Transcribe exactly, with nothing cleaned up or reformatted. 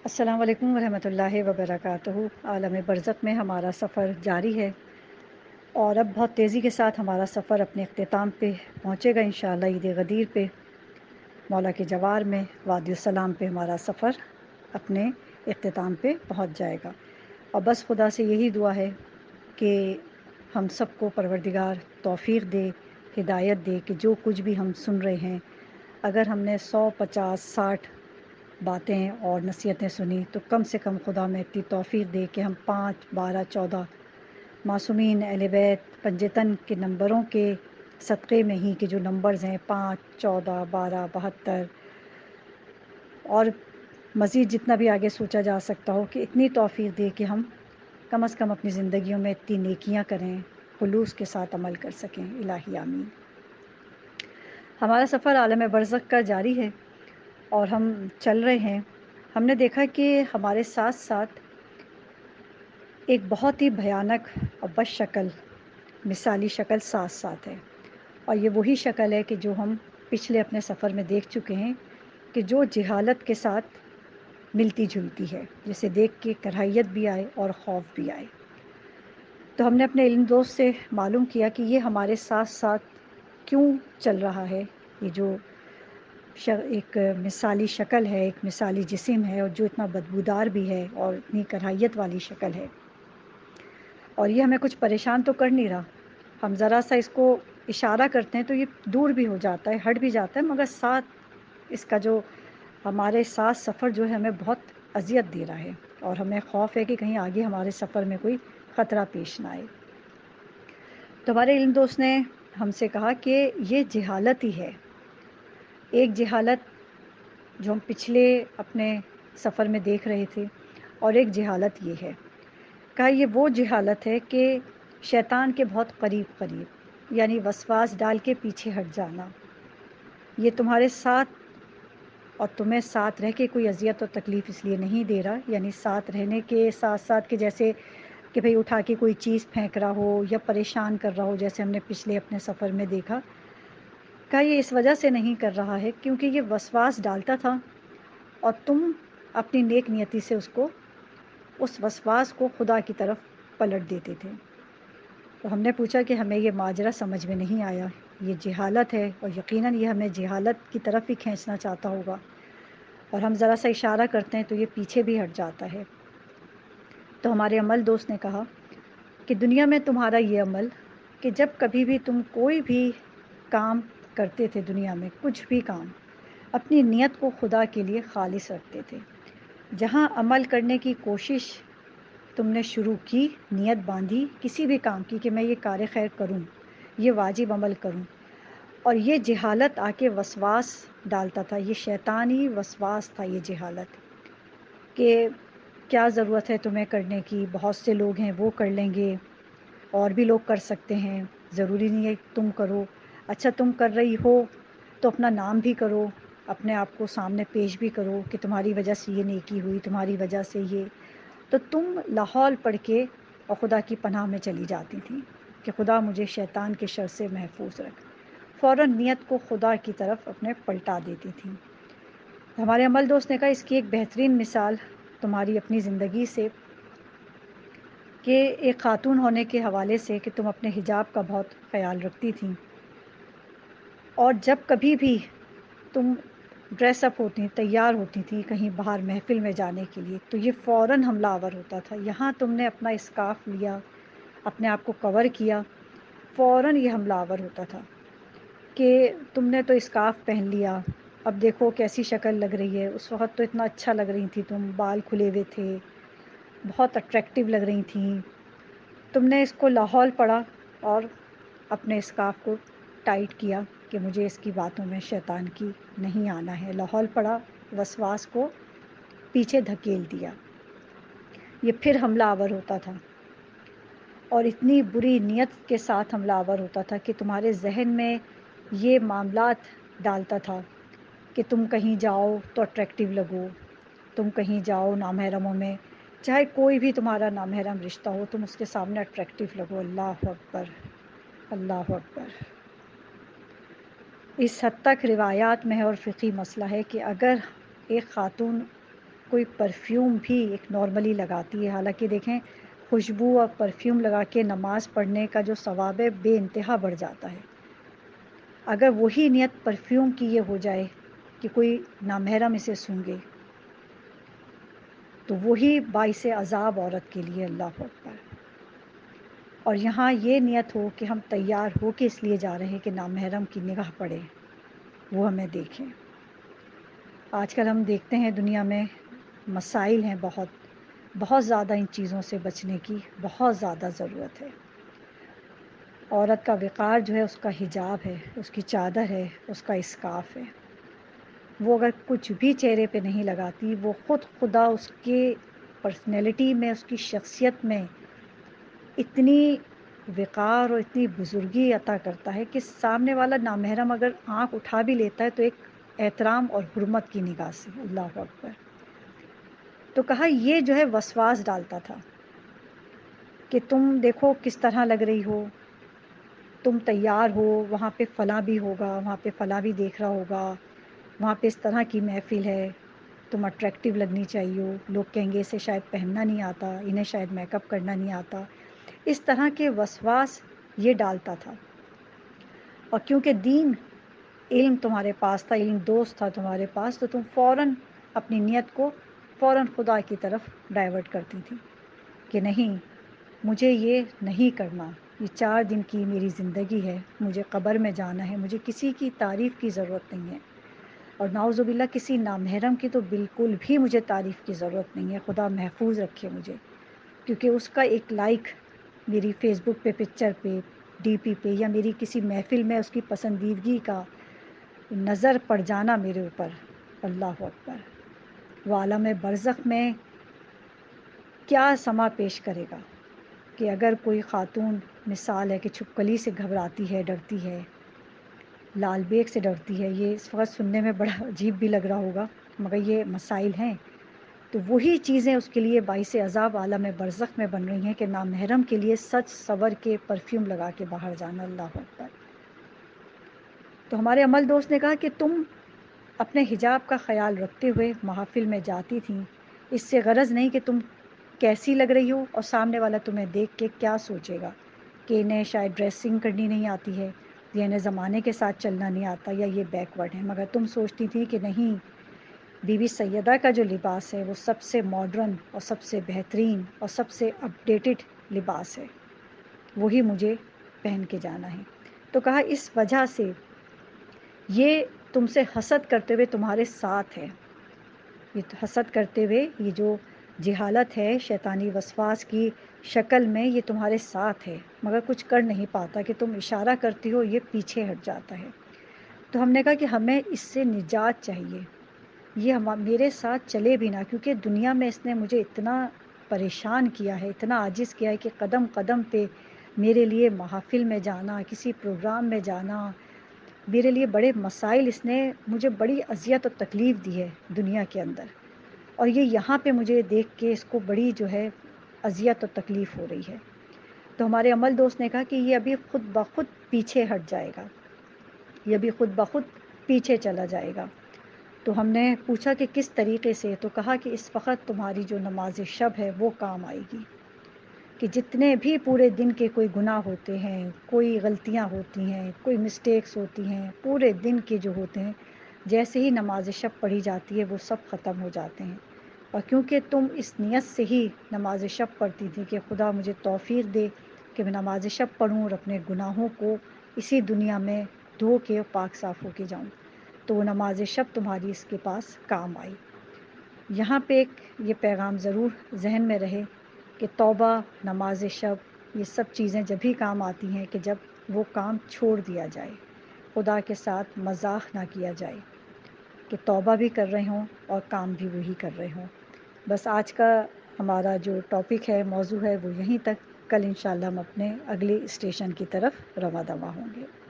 السلام علیکم ورحمۃ اللہ وبرکاتہ۔ عالم برزخ میں ہمارا سفر جاری ہے اور اب بہت تیزی کے ساتھ ہمارا سفر اپنے اختتام پہ پہنچے گا انشاءاللہ۔ عید غدیر پہ مولا کے جوار میں وادی السلام پہ ہمارا سفر اپنے اختتام پہ پہنچ جائے گا، اور بس خدا سے یہی دعا ہے کہ ہم سب کو پروردگار توفیق دے، ہدایت دے کہ جو کچھ بھی ہم سن رہے ہیں، اگر ہم نے سو پچاس ساٹھ باتیں اور نصیحتیں سنی تو کم سے کم خدا میں اتنی توفیق دے کہ ہم پانچ بارہ چودہ معصومین اہل بیت پنجتن کے نمبروں کے صدقے میں ہی، کہ جو نمبرز ہیں پانچ چودہ بارہ بہتر اور مزید جتنا بھی آگے سوچا جا سکتا ہو، کہ اتنی توفیق دے کہ ہم کم از کم اپنی زندگیوں میں اتنی نیکیاں کریں، خلوص کے ساتھ عمل کر سکیں۔ الہی آمین۔ ہمارا سفر عالم برزخ کا جاری ہے اور ہم چل رہے ہیں۔ ہم نے دیکھا کہ ہمارے ساتھ ساتھ ایک بہت ہی بھیانک اور بد شکل مثالی شکل ساتھ ساتھ ہے، اور یہ وہی شکل ہے کہ جو ہم پچھلے اپنے سفر میں دیکھ چکے ہیں، کہ جو جہالت کے ساتھ ملتی جلتی ہے، جسے دیکھ کے کراہیت بھی آئے اور خوف بھی آئے۔ تو ہم نے اپنے علم دوست سے معلوم کیا کہ یہ ہمارے ساتھ ساتھ کیوں چل رہا ہے، یہ جو ایک مثالی شکل ہے، ایک مثالی جسم ہے، اور جو اتنا بدبودار بھی ہے اور اتنی کراہیت والی شکل ہے، اور یہ ہمیں کچھ پریشان تو کر نہیں رہا۔ ہم ذرا سا اس کو اشارہ کرتے ہیں تو یہ دور بھی ہو جاتا ہے، ہٹ بھی جاتا ہے، مگر ساتھ اس کا جو ہمارے ساتھ سفر جو ہے ہمیں بہت اذیت دے رہا ہے، اور ہمیں خوف ہے کہ کہیں آگے ہمارے سفر میں کوئی خطرہ پیش نہ آئے۔ تو ہمارے علم دوست نے ہم سے کہا کہ یہ جہالت ہی ہے، ایک جہالت جو ہم پچھلے اپنے سفر میں دیکھ رہے تھے، اور ایک جہالت یہ ہے، کہا یہ وہ جہالت ہے کہ شیطان کے بہت قریب قریب، یعنی وسواس ڈال کے پیچھے ہٹ جانا، یہ تمہارے ساتھ اور تمہیں ساتھ رہ کے کوئی اذیت اور تکلیف اس لیے نہیں دے رہا، یعنی ساتھ رہنے کے ساتھ ساتھ کہ جیسے کہ بھئی اٹھا کے کوئی چیز پھینک رہا ہو یا پریشان کر رہا ہو، جیسے ہم نے پچھلے اپنے سفر میں دیکھا، کہا یہ اس وجہ سے نہیں کر رہا ہے کیونکہ یہ وسواس ڈالتا تھا اور تم اپنی نیک نیتی سے اس کو اس وسواس کو خدا کی طرف پلٹ دیتے تھے۔ تو ہم نے پوچھا کہ ہمیں یہ ماجرا سمجھ میں نہیں آیا، یہ جہالت ہے، اور یقیناً یہ ہمیں جہالت کی طرف ہی کھینچنا چاہتا ہوگا، اور ہم ذرا سا اشارہ کرتے ہیں تو یہ پیچھے بھی ہٹ جاتا ہے۔ تو ہمارے عمل دوست نے کہا کہ دنیا میں تمہارا یہ عمل کہ جب کبھی بھی تم کوئی بھی کام کرتے تھے، دنیا میں کچھ بھی کام، اپنی نیت کو خدا کے لیے خالص رکھتے تھے۔ جہاں عمل کرنے کی کوشش تم نے شروع کی، نیت باندھی کسی بھی کام کی کہ میں یہ کار خیر کروں، یہ واجب عمل کروں، اور یہ جہالت آ کے وسواس ڈالتا تھا، یہ شیطانی وسواس تھا، یہ جہالت کہ کیا ضرورت ہے تمہیں کرنے کی، بہت سے لوگ ہیں وہ کر لیں گے، اور بھی لوگ کر سکتے ہیں، ضروری نہیں ہے تم کرو، اچھا تم کر رہی ہو تو اپنا نام بھی کرو، اپنے آپ کو سامنے پیش بھی کرو کہ تمہاری وجہ سے یہ نیکی ہوئی، تمہاری وجہ سے یہ، تو تم لاحول پڑھ کے اور خدا کی پناہ میں چلی جاتی تھیں کہ خدا مجھے شیطان کے شر سے محفوظ رکھ، فوراً نیت کو خدا کی طرف اپنے پلٹا دیتی تھیں۔ ہمارے عمل دوست نے کہا اس کی ایک بہترین مثال تمہاری اپنی زندگی سے، کہ ایک خاتون ہونے کے حوالے سے کہ تم اپنے حجاب کا بہت خیال رکھتی تھیں، اور جب کبھی بھی تم ڈریس اپ ہوتی تیار ہوتی تھیں کہیں باہر محفل میں جانے کے لیے، تو یہ فوراً حملہ آور ہوتا تھا۔ یہاں تم نے اپنا اسکارف لیا، اپنے آپ کو کور کیا، فوراً یہ حملہ آور ہوتا تھا کہ تم نے تو اسکارف پہن لیا، اب دیکھو کیسی شکل لگ رہی ہے، اس وقت تو اتنا اچھا لگ رہی تھی، تم بال کھلے ہوئے تھے، بہت اٹریکٹیو لگ رہی تھیں، تم نے اس کو لاحول پڑھا اور اپنے اسکارف کو ٹائٹ کیا کہ مجھے اس کی باتوں میں شیطان کی نہیں آنا ہے، لاحول پڑھا، وسواس کو پیچھے دھکیل دیا، یہ پھر حملہ آور ہوتا تھا، اور اتنی بری نیت کے ساتھ حملہ آور ہوتا تھا کہ تمہارے ذہن میں یہ معاملات ڈالتا تھا کہ تم کہیں جاؤ تو اٹریکٹیو لگو، تم کہیں جاؤ نامحرموں میں، چاہے کوئی بھی تمہارا نامحرم رشتہ ہو، تم اس کے سامنے اٹریکٹیو لگو۔ اللہ اکبر، اللہ اکبر۔ اس حد تک روایات میں ہے اور فقہی مسئلہ ہے کہ اگر ایک خاتون کوئی پرفیوم بھی ایک نارملی لگاتی ہے، حالانکہ دیکھیں خوشبو اور پرفیوم لگا کے نماز پڑھنے کا جو ثواب ہے بے انتہا بڑھ جاتا ہے۔ اگر وہی نیت پرفیوم کی یہ ہو جائے کہ کوئی نامحرم اسے سونگھے تو وہی باعث عذاب عورت کے لیے، اللہ اکبر۔ اور یہاں یہ نیت ہو کہ ہم تیار ہو کے اس لیے جا رہے ہیں کہ نامحرم کی نگاہ پڑے، وہ ہمیں دیکھیں۔ آج کل ہم دیکھتے ہیں دنیا میں مسائل ہیں، بہت بہت زیادہ ان چیزوں سے بچنے کی بہت زیادہ ضرورت ہے۔ عورت کا وقار جو ہے اس کا حجاب ہے، اس کی چادر ہے، اس کا اسکارف ہے۔ وہ اگر کچھ بھی چہرے پہ نہیں لگاتی، وہ خود خدا اس کے پرسنالٹی میں، اس کی شخصیت میں اتنی وقار اور اتنی بزرگی عطا کرتا ہے کہ سامنے والا نامحرم اگر آنکھ اٹھا بھی لیتا ہے تو ایک احترام اور حرمت کی نگاہ سے، اللہ اکبر۔ تو کہا یہ جو ہے وسواس ڈالتا تھا کہ تم دیکھو کس طرح لگ رہی ہو، تم تیار ہو، وہاں پہ فلاں بھی ہوگا، وہاں پہ فلاں بھی دیکھ رہا ہوگا، وہاں پہ اس طرح کی محفل ہے، تم اٹریکٹیو لگنی چاہیے ہو، لوگ کہیں گے اسے شاید پہننا نہیں آتا، انہیں شاید میک اپ کرنا نہیں آتا، اس طرح کے وسواس یہ ڈالتا تھا۔ اور کیونکہ دین علم تمہارے پاس تھا، علم دوست تھا تمہارے پاس، تو تم فوراً اپنی نیت کو فوراً خدا کی طرف ڈائیورٹ کرتی تھی کہ نہیں، مجھے یہ نہیں کرنا، یہ چار دن کی میری زندگی ہے، مجھے قبر میں جانا ہے، مجھے کسی کی تعریف کی ضرورت نہیں ہے، اور نعوذ باللہ کسی نامحرم کی تو بالکل بھی مجھے تعریف کی ضرورت نہیں ہے، خدا محفوظ رکھے مجھے، کیونکہ اس کا ایک لائک میری فیس بک پہ پکچر پہ، ڈی پی پہ، یا میری کسی محفل میں اس کی پسندیدگی کا نظر پڑ جانا میرے اوپر، اللہ اکبر، وہ عالم برزخ میں کیا سما پیش کرے گا کہ اگر کوئی خاتون مثال ہے کہ چھپکلی سے گھبراتی ہے، ڈرتی ہے، لال بیگ سے ڈرتی ہے، یہ اس وقت سننے میں بڑا عجیب بھی لگ رہا ہوگا مگر یہ مسائل ہیں، تو وہی چیزیں اس کے لیے باعث عذاب عالم برزخ میں بن رہی ہیں کہ نامحرم کے لیے سچ صبر کے پرفیوم لگا کے باہر جانا، اللہ اکبر۔ تو ہمارے عمل دوست نے کہا کہ تم اپنے حجاب کا خیال رکھتے ہوئے محافل میں جاتی تھیں، اس سے غرض نہیں کہ تم کیسی لگ رہی ہو اور سامنے والا تمہیں دیکھ کے کیا سوچے گا کہ انہیں شاید ڈریسنگ کرنی نہیں آتی ہے، یا انہیں زمانے کے ساتھ چلنا نہیں آتا، یا یہ بیکورڈ ہے، مگر تم سوچتی تھی کہ نہیں، بی بی سیدہ کا جو لباس ہے وہ سب سے ماڈرن اور سب سے بہترین اور سب سے اپڈیٹڈ لباس ہے، وہی مجھے پہن کے جانا ہے۔ تو کہا اس وجہ سے یہ تم سے حسد کرتے ہوئے تمہارے ساتھ ہے، یہ حسد کرتے ہوئے یہ جو جہالت ہے شیطانی وسواس کی شکل میں، یہ تمہارے ساتھ ہے مگر کچھ کر نہیں پاتا، کہ تم اشارہ کرتی ہو یہ پیچھے ہٹ جاتا ہے۔ تو ہم نے کہا کہ ہمیں اس سے نجات چاہیے، یہ ہم میرے ساتھ چلے بھی نہ، کیونکہ دنیا میں اس نے مجھے اتنا پریشان کیا ہے، اتنا عاجز کیا ہے کہ قدم قدم پہ میرے لیے محافل میں جانا، کسی پروگرام میں جانا، میرے لیے بڑے مسائل، اس نے مجھے بڑی اذیت اور تکلیف دی ہے دنیا کے اندر، اور یہ یہاں پہ مجھے دیکھ کے اس کو بڑی جو ہے اذیت اور تکلیف ہو رہی ہے۔ تو ہمارے عمل دوست نے کہا کہ یہ ابھی خود بخود پیچھے ہٹ جائے گا، یہ ابھی خود بخود پیچھے چلا جائے گا۔ تو ہم نے پوچھا کہ کس طریقے سے، تو کہا کہ اس وقت تمہاری جو نماز شب ہے وہ کام آئے گی، کہ جتنے بھی پورے دن کے کوئی گناہ ہوتے ہیں، کوئی غلطیاں ہوتی ہیں، کوئی مسٹیکس ہوتی ہیں، پورے دن کے جو ہوتے ہیں، جیسے ہی نماز شب پڑھی جاتی ہے وہ سب ختم ہو جاتے ہیں۔ اور کیونکہ تم اس نیت سے ہی نماز شب پڑھتی تھی کہ خدا مجھے توفیق دے کہ میں نماز شب پڑھوں اور اپنے گناہوں کو اسی دنیا میں دھو کے پاک صاف ہو کے جاؤں، تو وہ نماز شب تمہاری اس کے پاس کام آئی۔ یہاں پہ ایک یہ پیغام ضرور ذہن میں رہے کہ توبہ، نماز شب، یہ سب چیزیں جب ہی کام آتی ہیں کہ جب وہ کام چھوڑ دیا جائے، خدا کے ساتھ مذاق نہ کیا جائے، کہ توبہ بھی کر رہے ہوں اور کام بھی وہی کر رہے ہوں۔ بس آج کا ہمارا جو ٹاپک ہے، موضوع ہے، وہ یہیں تک۔ کل انشاءاللہ ہم اپنے اگلے اسٹیشن کی طرف رواں دواں ہوں گے۔